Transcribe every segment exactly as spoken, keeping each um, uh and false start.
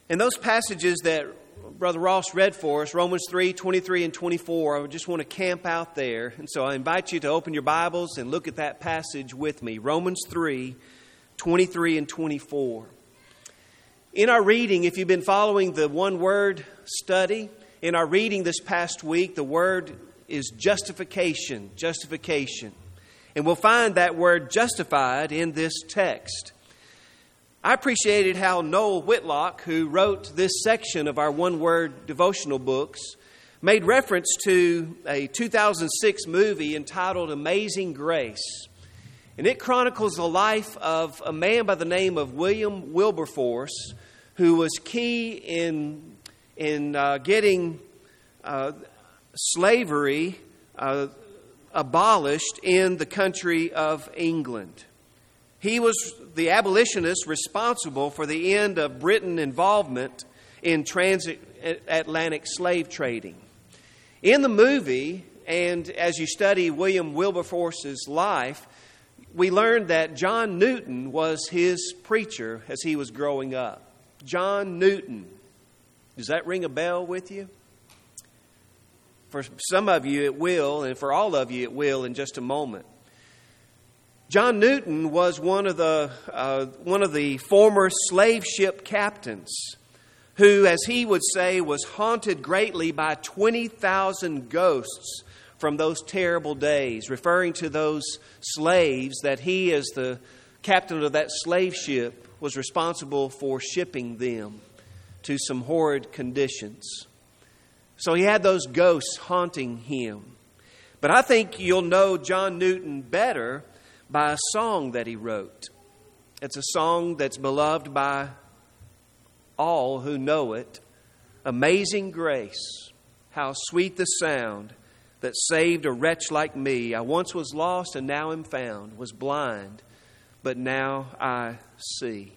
And those passages that Brother Ross read for us, Romans three, twenty-three and twenty-four, I just want to camp out there. And so I invite you to open your Bibles and look at that passage with me. Romans three, twenty-three and twenty-four. In our reading, if you've been following the one-word study, in our reading this past week, the word is justification, justification. And we'll find that word justified in this text. I appreciated how Noel Whitlock, who wrote this section of our one-word devotional books, made reference to a two thousand six movie entitled Amazing Grace. And it chronicles the life of a man by the name of William Wilberforce, who was key in, in uh, getting uh, slavery uh, abolished in the country of England. He was the abolitionist responsible for the end of Britain's involvement in transatlantic slave trading. In the movie, and as you study William Wilberforce's life, we learned that John Newton was his preacher as he was growing up. John Newton. Does that ring a bell with you? For some of you it will, and for all of you it will in just a moment. John Newton was one of the uh, one of the former slave ship captains who, as he would say, was haunted greatly by twenty thousand ghosts from those terrible days, referring to those slaves that he, as the captain of that slave ship, was responsible for shipping them to some horrid conditions. So he had those ghosts haunting him. But I think you'll know John Newton better by a song that he wrote. It's a song that's beloved by all who know it. Amazing grace, how sweet the sound that saved a wretch like me. I once was lost and now am found, was blind, but now I see.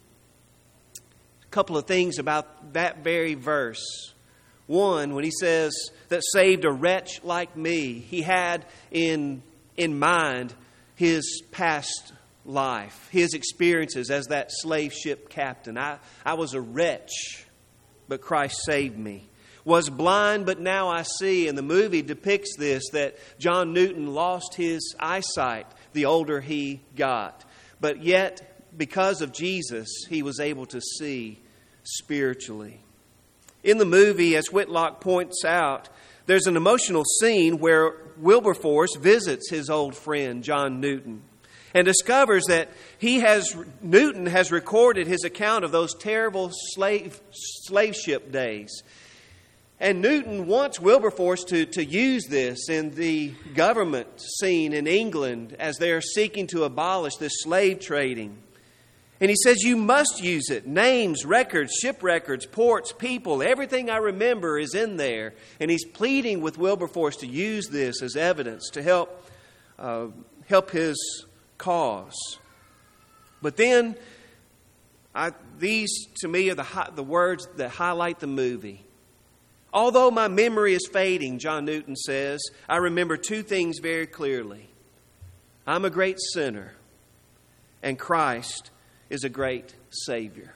A couple of things about that very verse. One, when he says that saved a wretch like me, he had in, in mind his past life, his experiences as that slave ship captain. I, I was a wretch, but Christ saved me. Was blind, but now I see. And the movie depicts this, that John Newton lost his eyesight the older he got. But yet, because of Jesus, he was able to see spiritually. In the movie, as Whitlock points out, there's an emotional scene where Wilberforce visits his old friend, John Newton, and discovers that he has Newton has recorded his account of those terrible slave, slave ship days. And Newton wants Wilberforce to, to use this in the government scene in England as they're seeking to abolish this slave trading. And he says, you must use it. Names, records, ship records, ports, people, everything I remember is in there. And he's pleading with Wilberforce to use this as evidence to help uh, help his cause. But then, I, these to me are the, the words that highlight the movie. Although my memory is fading, John Newton says, I remember two things very clearly. I'm a great sinner, and Christ is a great Savior.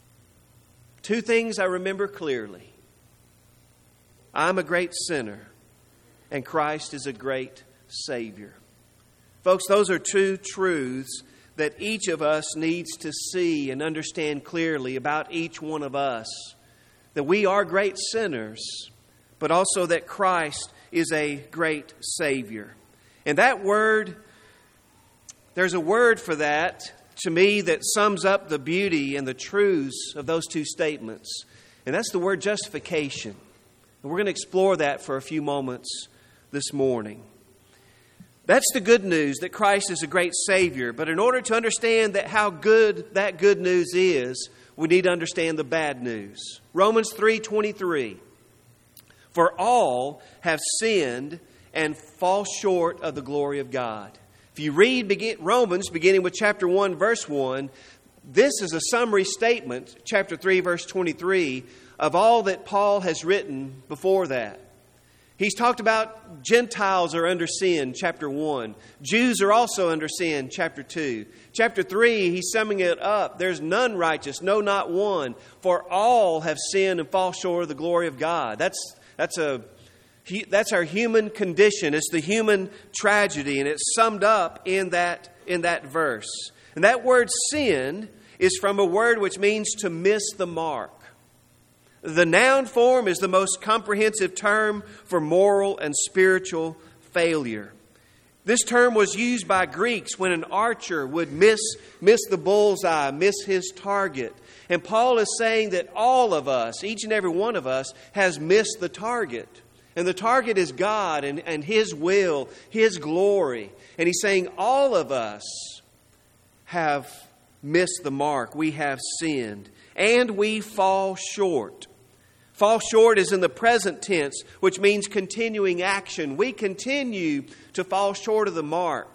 Two things I remember clearly. I'm a great sinner, and Christ is a great Savior. Folks, those are two truths that each of us needs to see and understand clearly about each one of us. That we are great sinners, but also that Christ is a great Savior. And that word, there's a word for that to me that sums up the beauty and the truths of those two statements. And that's the word justification. And we're going to explore that for a few moments this morning. That's the good news, that Christ is a great Savior. But in order to understand that how good that good news is, we need to understand the bad news. Romans three twenty-three. For all have sinned and fall short of the glory of God. If you read begin, Romans, beginning with chapter one, verse one, this is a summary statement, chapter three, verse twenty-three, of all that Paul has written before that. He's talked about Gentiles are under sin, chapter one. Jews are also under sin, chapter two. Chapter three, he's summing it up. There's none righteous, no, not one. For all have sinned and fall short of the glory of God. That's, that's, a, that's our human condition. It's the human tragedy, and it's summed up in that, in that verse. And that word sin is from a word which means to miss the mark. The noun form is the most comprehensive term for moral and spiritual failure. This term was used by Greeks when an archer would miss, miss the bullseye, miss his target. And Paul is saying that all of us, each and every one of us, has missed the target. And the target is God and, and His will, His glory. And he's saying all of us have missed the mark. We have sinned. And we fall short. Fall short is in the present tense, which means continuing action. We continue to fall short of the mark.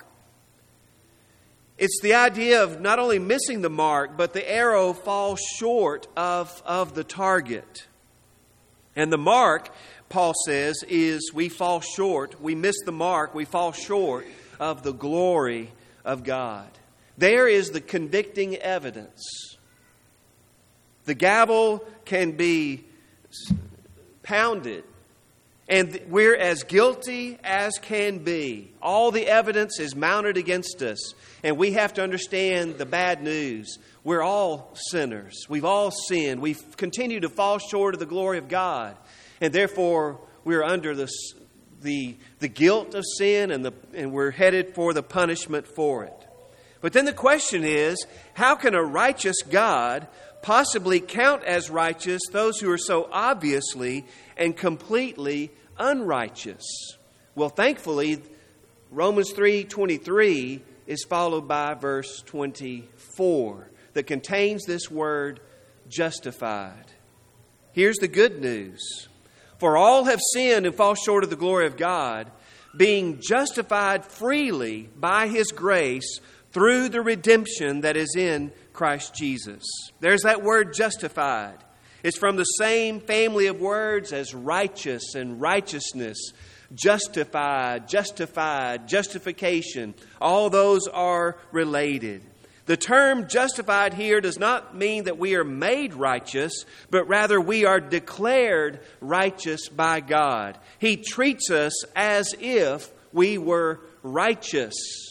It's the idea of not only missing the mark, but the arrow falls short of, of the target. And the mark, Paul says, is we fall short. We miss the mark. We fall short of the glory of God. There is the convicting evidence. The gavel can be pounded, and we're as guilty as can be. All the evidence is mounted against us, and we have to understand the bad news. We're all sinners. We've all sinned. We've continued to fall short of the glory of God, and therefore we're under the the, the guilt of sin, and the and we're headed for the punishment for it. But then the question is, how can a righteous God possibly count as righteous those who are so obviously and completely unrighteous? Well, thankfully, Romans three twenty-three is followed by verse twenty-four that contains this word, justified. Here's the good news. For all have sinned and fall short of the glory of God, being justified freely by His grace through the redemption that is in Christ Jesus. There's that word justified. It's from the same family of words as righteous and righteousness. Justified, justified, justification. All those are related. The term justified here does not mean that we are made righteous, but rather we are declared righteous by God. He treats us as if we were righteous.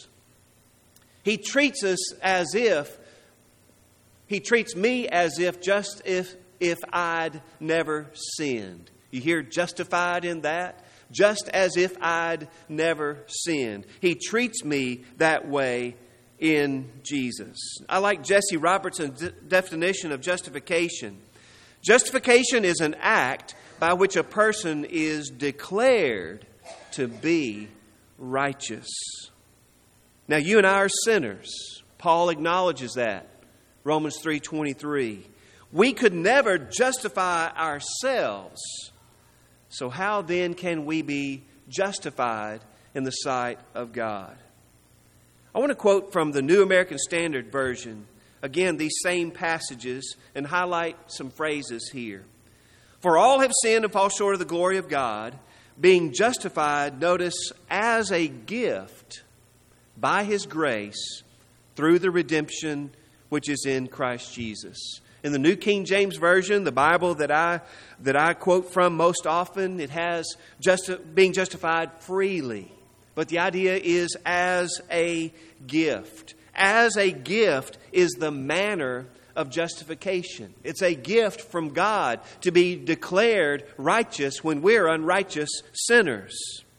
He treats us as if He treats me as if just if if I'd never sinned. You hear justified in that? Just as if I'd never sinned. He treats me that way in Jesus. I like Jesse Robertson's de- definition of justification. Justification is an act by which a person is declared to be righteous. Now, you and I are sinners. Paul acknowledges that. Romans three twenty-three. We could never justify ourselves. So how then can we be justified in the sight of God? I want to quote from the New American Standard Version, again, these same passages, and highlight some phrases here. For all have sinned and fall short of the glory of God, being justified, notice, as a gift by His grace through the redemption which is in Christ Jesus. In the New King James Version, the Bible that I that I quote from most often, it has just being justified freely. But the idea is as a gift. As a gift is the manner of justification. It's a gift from God to be declared righteous when we're unrighteous sinners.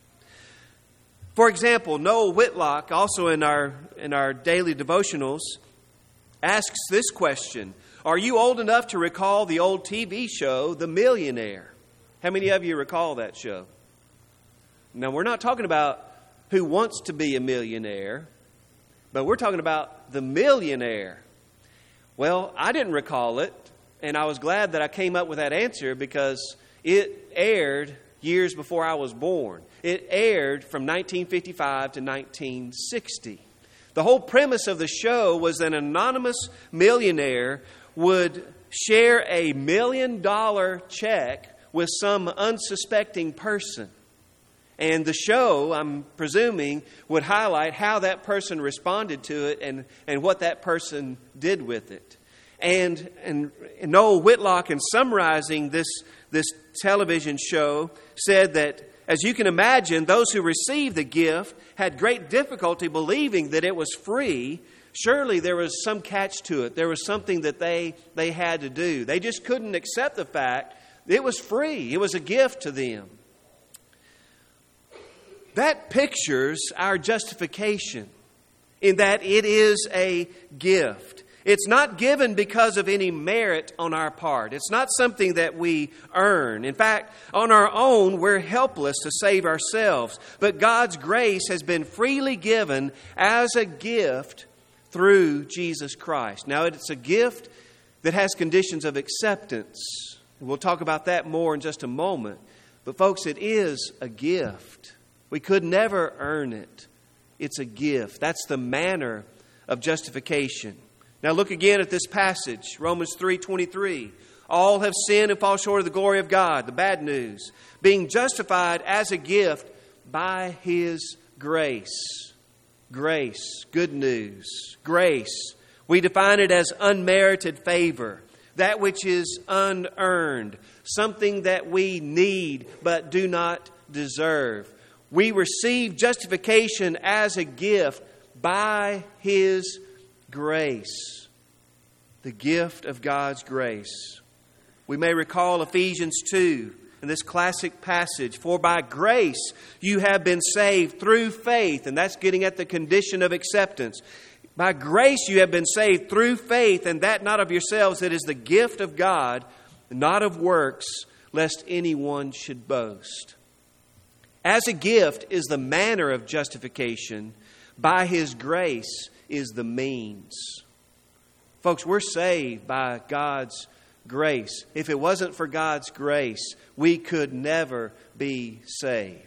For example, Noel Whitlock, also in our in our daily devotionals, asks this question. Are you old enough to recall the old T V show, The Millionaire? How many of you recall that show? Now, we're not talking about who wants to be a millionaire, but we're talking about the millionaire. Well, I didn't recall it, and I was glad that I came up with that answer because it aired years before I was born. It aired from nineteen fifty-five to nineteen sixty. The whole premise of the show was that an anonymous millionaire would share a million dollar check with some unsuspecting person. And the show, I'm presuming, would highlight how that person responded to it and, and what that person did with it. And, and Noel Whitlock, in summarizing this, this television show, said that, as you can imagine, those who received the gift had great difficulty believing that it was free. Surely there was some catch to it. There was something that they, they had to do. They just couldn't accept the fact that it was free. It was a gift to them. That pictures our justification in that it is a gift. It's not given because of any merit on our part. It's not something that we earn. In fact, on our own, we're helpless to save ourselves. But God's grace has been freely given as a gift through Jesus Christ. Now, it's a gift that has conditions of acceptance. We'll talk about that more in just a moment. But folks, it is a gift. We could never earn it. It's a gift. That's the manner of justification. Now look again at this passage, Romans three twenty-three. All have sinned and fall short of the glory of God, the bad news. Being justified as a gift by His grace. Grace, good news. Grace. We define it as unmerited favor. That which is unearned. Something that we need but do not deserve. We receive justification as a gift by His grace. The gift of God's grace. We may recall Ephesians two in this classic passage. For by grace you have been saved through faith. And that's getting at the condition of acceptance. By grace you have been saved through faith, and that not of yourselves. It is the gift of God, not of works, lest anyone should boast. As a gift is the manner of justification. By His grace is the means. Folks, we're saved by God's grace. If it wasn't for God's grace, we could never be saved.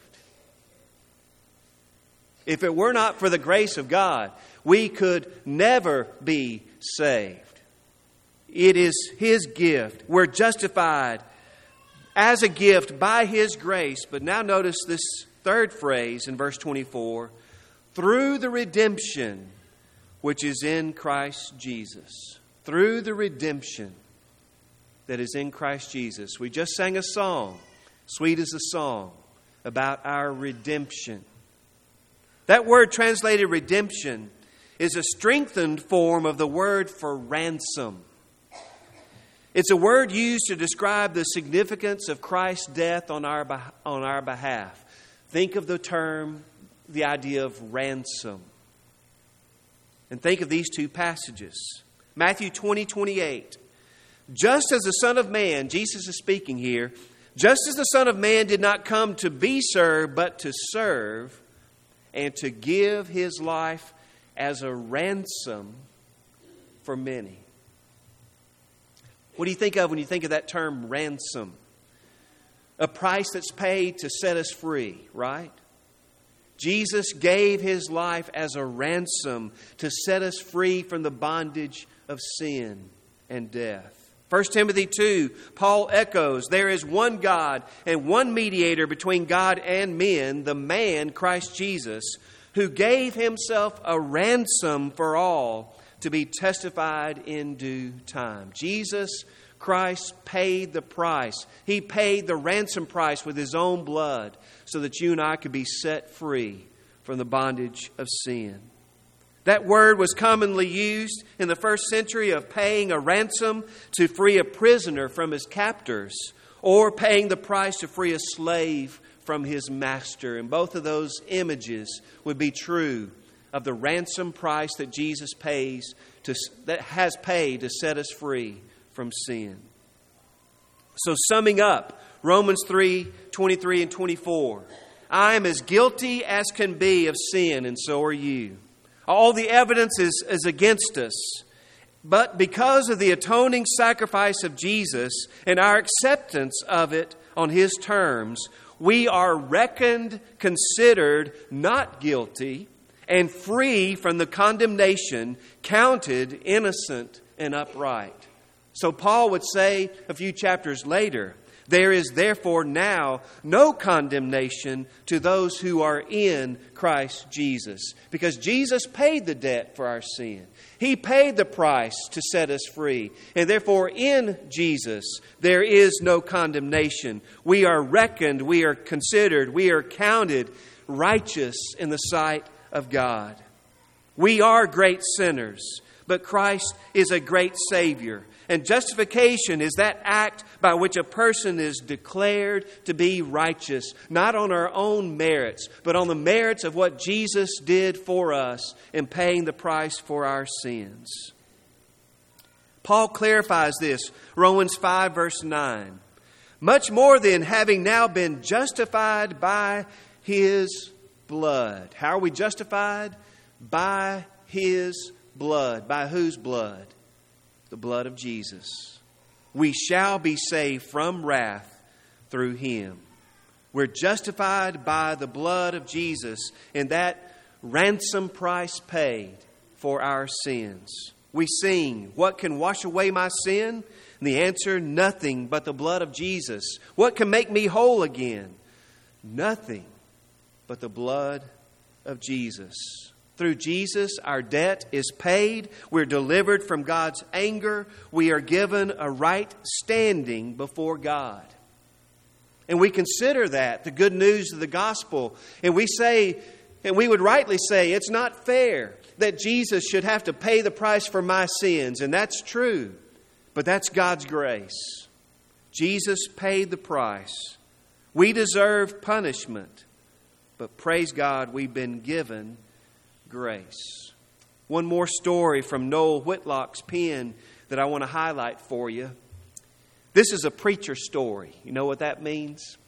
If it were not for the grace of God, we could never be saved. It is His gift. We're justified as a gift by His grace. But now notice this third phrase in verse twenty-four. Through the redemption which is in Christ Jesus. Through the redemption that is in Christ Jesus. We just sang a song, Sweet as a Song, about our redemption. That word translated redemption is a strengthened form of the word for ransom. It's a word used to describe the significance of Christ's death on our, on our behalf. Think of the term, the idea of ransom. And think of these two passages. Matthew twenty, twenty-eight. Just as the Son of Man, Jesus is speaking here, just as the Son of Man did not come to be served, but to serve, and to give His life as a ransom for many. What do you think of when you think of that term ransom? A price that's paid to set us free, right? Jesus gave His life as a ransom to set us free from the bondage of sin and death. First Timothy two, Paul echoes, there is one God and one mediator between God and men, the man Christ Jesus, who gave Himself a ransom for all to be testified in due time. Jesus Christ paid the price. He paid the ransom price with His own blood so that you and I could be set free from the bondage of sin. That word was commonly used in the first century of paying a ransom to free a prisoner from his captors, or paying the price to free a slave from his master. And both of those images would be true of the ransom price that Jesus pays to, that has paid to set us free from sin. So summing up, Romans three, twenty-three and twenty-four. I am as guilty as can be of sin, and so are you. All the evidence is, is against us. But because of the atoning sacrifice of Jesus and our acceptance of it on His terms, we are reckoned, considered not guilty, and free from the condemnation, counted innocent and upright. So Paul would say a few chapters later There is therefore now no condemnation to those who are in Christ Jesus, because Jesus paid the debt for our sin. He paid the price to set us free. And therefore in Jesus there is no condemnation. We are reckoned, we are considered, we are counted righteous in the sight of God. We are great sinners, but Christ is a great Savior. And justification is that act by which a person is declared to be righteous, not on our own merits, but on the merits of what Jesus did for us in paying the price for our sins. Paul clarifies this, Romans five, verse nine. Much more than having now been justified by His blood. How are we justified? By His blood. By whose blood? The blood of Jesus. We shall be saved from wrath through Him. We're justified by the blood of Jesus and that ransom price paid for our sins. We sing, what can wash away my sin? And the answer, nothing but the blood of Jesus. What can make me whole again? Nothing but the blood of Jesus. Through Jesus, our debt is paid. We're delivered from God's anger. We are given a right standing before God. And we consider that the good news of the gospel. And we say, and we would rightly say, it's not fair that Jesus should have to pay the price for my sins. And that's true. But that's God's grace. Jesus paid the price. We deserve punishment. But praise God, we've been given grace. One more story from Noel Whitlock's pen that I want to highlight for you. This is a preacher story. You know what that means?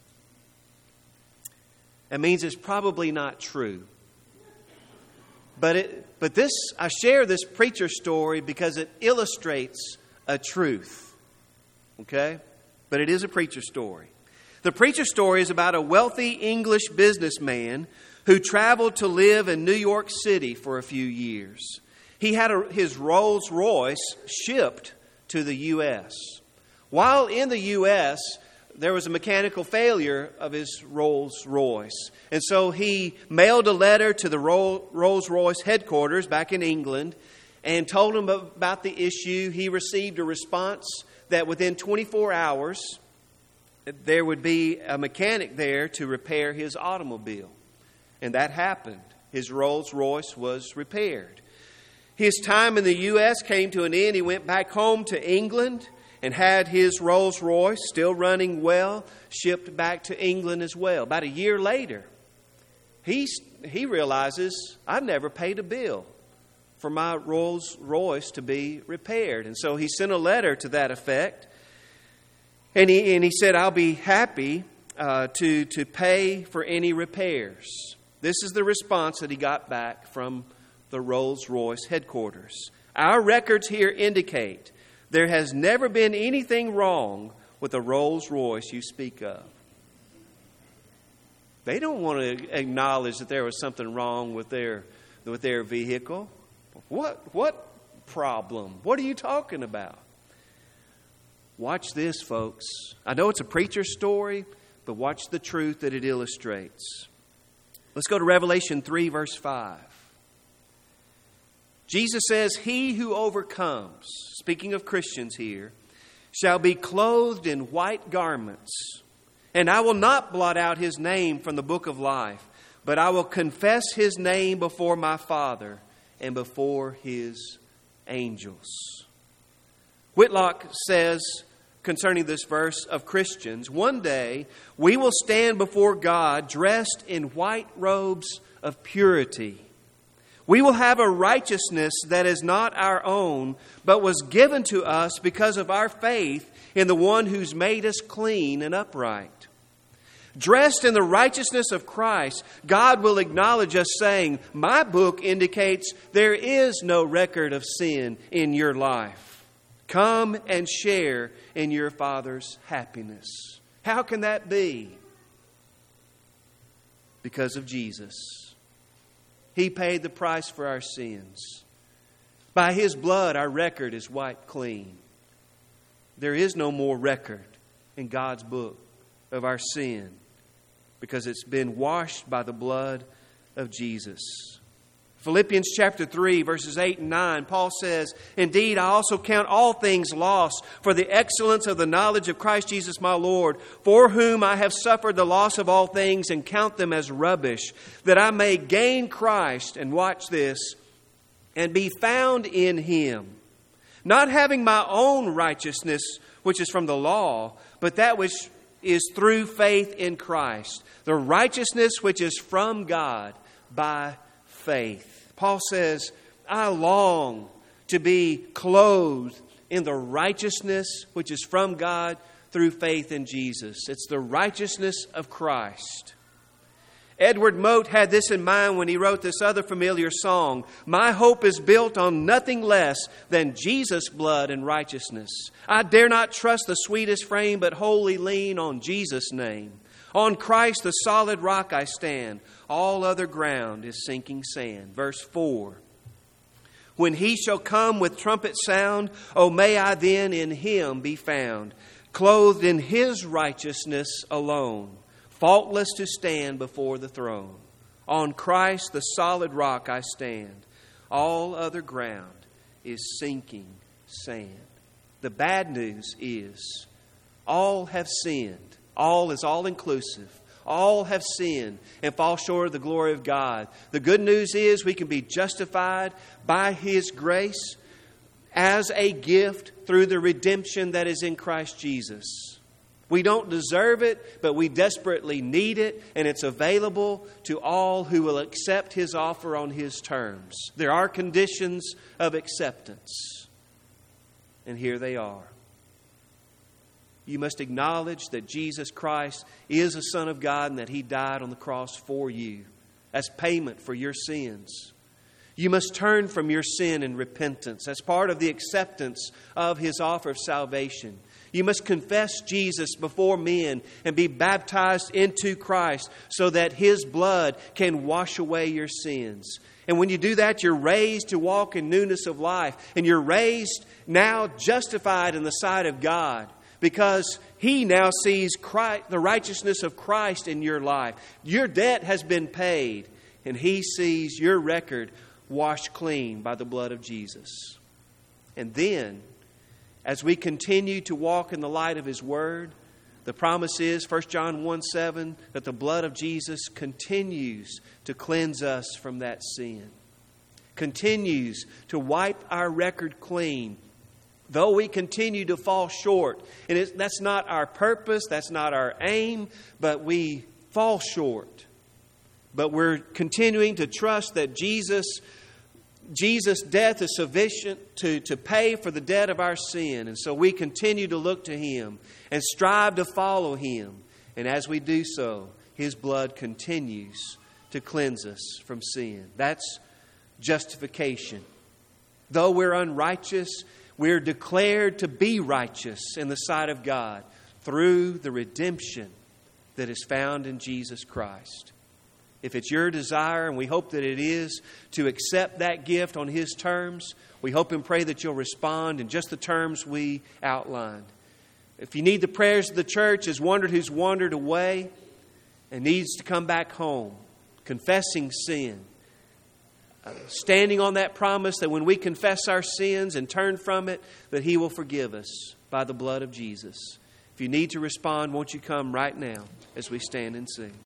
It means it's probably not true. But it, but this, I share this preacher story because it illustrates a truth. Okay? But it is a preacher story. The preacher story is about a wealthy English businessman who traveled to live in New York City for a few years. He had a, his Rolls Royce shipped to the U S While in the U S, there was a mechanical failure of his Rolls Royce. And so he mailed a letter to the Rolls Royce headquarters back in England and told them about the issue. He received a response that within twenty-four hours, there would be a mechanic there to repair his automobile. And that happened. His Rolls Royce was repaired. His time in the U S came to an end. He went back home to England and had his Rolls Royce, still running well, shipped back to England as well. About a year later, he, he realizes, I've never paid a bill for my Rolls Royce to be repaired. And so he sent a letter to that effect. And he, and he said, I'll be happy uh, to, to pay for any repairs. This is the response that he got back from the Rolls-Royce headquarters. Our records here indicate there has never been anything wrong with the Rolls-Royce you speak of. They don't want to acknowledge that there was something wrong with their, with their vehicle. What, what problem? What are you talking about? Watch this, folks. I know it's a preacher story, but watch the truth that it illustrates. Let's go to Revelation three, verse five. Jesus says, he who overcomes, speaking of Christians here, shall be clothed in white garments. And I will not blot out his name from the book of life, but I will confess his name before my Father and before his angels. Whitlock says concerning this verse of Christians, one day we will stand before God dressed in white robes of purity. We will have a righteousness that is not our own, but was given to us because of our faith in the one who's made us clean and upright. Dressed in the righteousness of Christ, God will acknowledge us saying, my book indicates there is no record of sin in your life. Come and share in your Father's happiness. How can that be? Because of Jesus. He paid the price for our sins. By His blood, our record is wiped clean. There is no more record in God's book of our sin because it's been washed by the blood of Jesus. Philippians chapter three, verses eight and nine, Paul says, "Indeed, I also count all things lost for the excellence of the knowledge of Christ Jesus my Lord, for whom I have suffered the loss of all things and count them as rubbish, that I may gain Christ," and watch this, "and be found in Him, not having my own righteousness, which is from the law, but that which is through faith in Christ, the righteousness which is from God by faith." Paul says, I long to be clothed in the righteousness which is from God through faith in Jesus. It's the righteousness of Christ. Edward Mote had this in mind when he wrote this other familiar song, "My hope is built on nothing less than Jesus' blood and righteousness. I dare not trust the sweetest frame, but wholly lean on Jesus' name. On Christ, the solid rock, I stand. All other ground is sinking sand." Verse four. "When He shall come with trumpet sound, oh, may I then in Him be found, clothed in His righteousness alone, faultless to stand before the throne. On Christ, the solid rock, I stand. All other ground is sinking sand." The bad news is all have sinned. All is all-inclusive. All have sinned and fall short of the glory of God. The good news is we can be justified by His grace as a gift through the redemption that is in Christ Jesus. We don't deserve it, but we desperately need it, and it's available to all who will accept His offer on His terms. There are conditions of acceptance, and here they are. You must acknowledge that Jesus Christ is the Son of God and that He died on the cross for you as payment for your sins. You must turn from your sin in repentance as part of the acceptance of His offer of salvation. You must confess Jesus before men and be baptized into Christ so that His blood can wash away your sins. And when you do that, you're raised to walk in newness of life. And you're raised now justified in the sight of God, because He now sees Christ, the righteousness of Christ in your life. Your debt has been paid, and He sees your record washed clean by the blood of Jesus. And then, as we continue to walk in the light of His Word, the promise is, First John one seven, that the blood of Jesus continues to cleanse us from that sin. Continues to wipe our record clean. Though we continue to fall short, and it's, that's not our purpose, that's not our aim, but we fall short. But we're continuing to trust that Jesus, Jesus' death is sufficient to, to pay for the debt of our sin. And so we continue to look to Him and strive to follow Him. And as we do so, His blood continues to cleanse us from sin. That's justification. Though we're unrighteous, we're declared to be righteous in the sight of God through the redemption that is found in Jesus Christ. If it's your desire, and we hope that it is, to accept that gift on His terms, we hope and pray that you'll respond in just the terms we outlined. If you need the prayers of the church as wandered who's wandered away and needs to come back home, confessing sin, Uh, standing on that promise that when we confess our sins and turn from it, that He will forgive us by the blood of Jesus. If you need to respond, won't you come right now as we stand and sing?